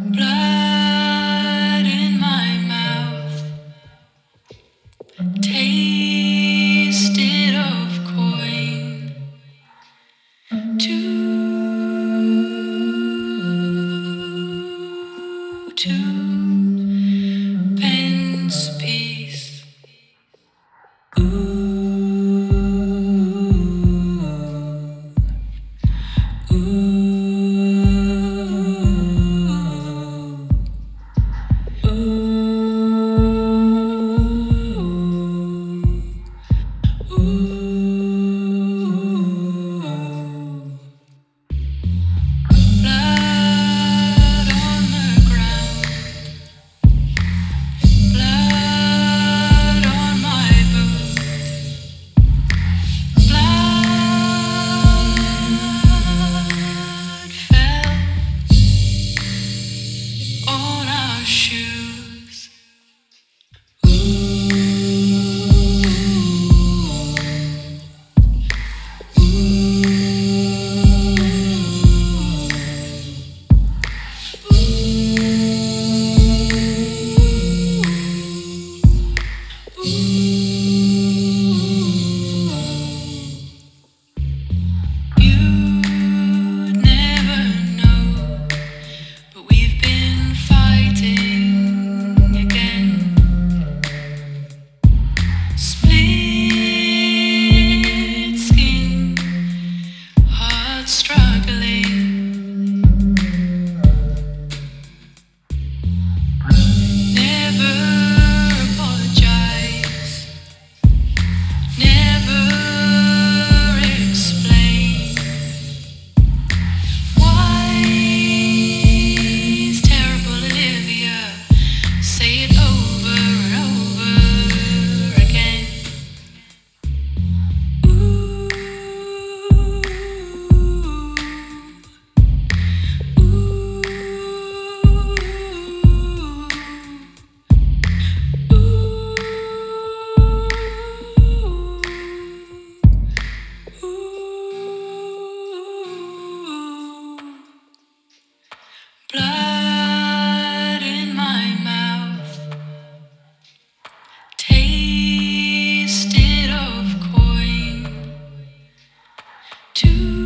Blood in my mouth, tasted of coin, two pence piece. Ooh, blood on the ground, blood on my boot, blood fell on our shoes. You'd never know, but we've been fighting again. Split skin, heart struggling. Never apologize, never explain. Why is terrible Olivia say it over and over again? Ooh, blood in my mouth, tasted of coin, two